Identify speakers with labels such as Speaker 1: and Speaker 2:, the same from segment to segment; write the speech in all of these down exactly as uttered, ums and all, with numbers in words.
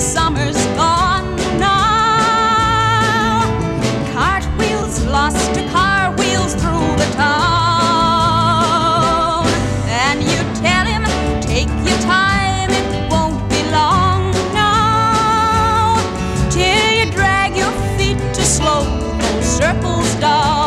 Speaker 1: summer's gone now. Cartwheels lost to car wheels through the town. And you tell him, take your time, it won't be long now, till you drag your feet to slow those circles down.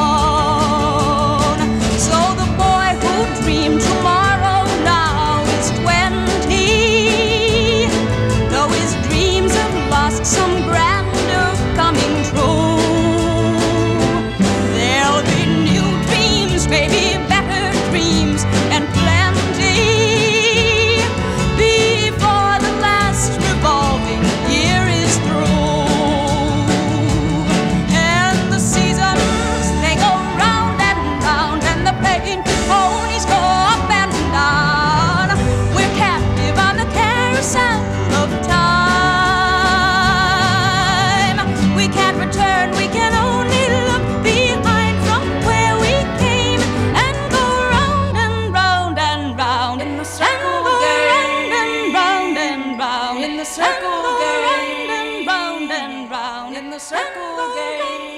Speaker 1: So the boy who dreamed tomorrow now is twenty, though his dreams have lost some grandeur coming true. There'll be new dreams, maybe better dreams, and plenty, before the last revolving year is through. And the seasons, they go round and round, and the painted ponies go up and down. We're captive on the carousel of time. We can't return, we can only look behind from where we came, and go round and round and round in the circle game, and round and round in the circle game, round and round and round in the circle game.